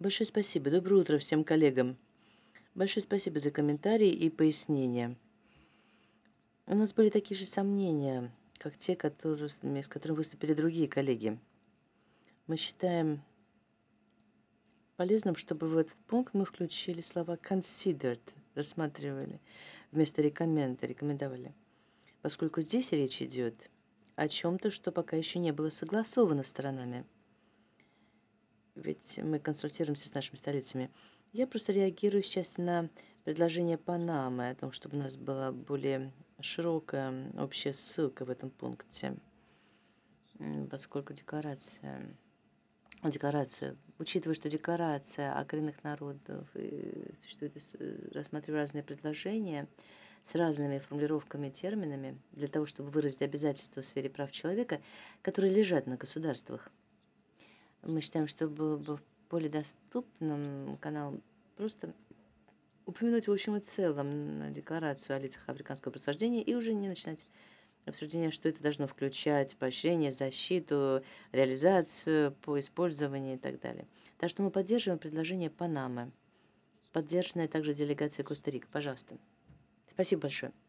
Большое спасибо. Доброе утро всем коллегам. Большое спасибо за комментарии и пояснения. У нас были такие же сомнения, как те, с которыми выступили другие коллеги. Мы считаем полезным, чтобы в этот пункт мы включили слова considered, рассматривали, вместо рекомендовали, поскольку здесь речь идет о чем-то, что пока еще не было согласовано сторонами. Ведь мы консультируемся с нашими столицами. Я просто реагирую сейчас на предложение Панамы о том, чтобы у нас была более широкая общая ссылка в этом пункте, поскольку учитывая, что декларация о коренных народах существует, рассматривая разные предложения с разными формулировками и терминами для того, чтобы выразить обязательства в сфере прав человека, которые лежат на государствах. Мы считаем, что было бы более доступным каналом просто упомянуть в общем и целом на декларацию о лицах африканского происхождения и уже не начинать обсуждение, что это должно включать, поощрение, защиту, реализацию по использованию и так далее. Так что мы поддерживаем предложение Панамы, поддержанное также делегацией Коста-Рики. Пожалуйста. Спасибо большое.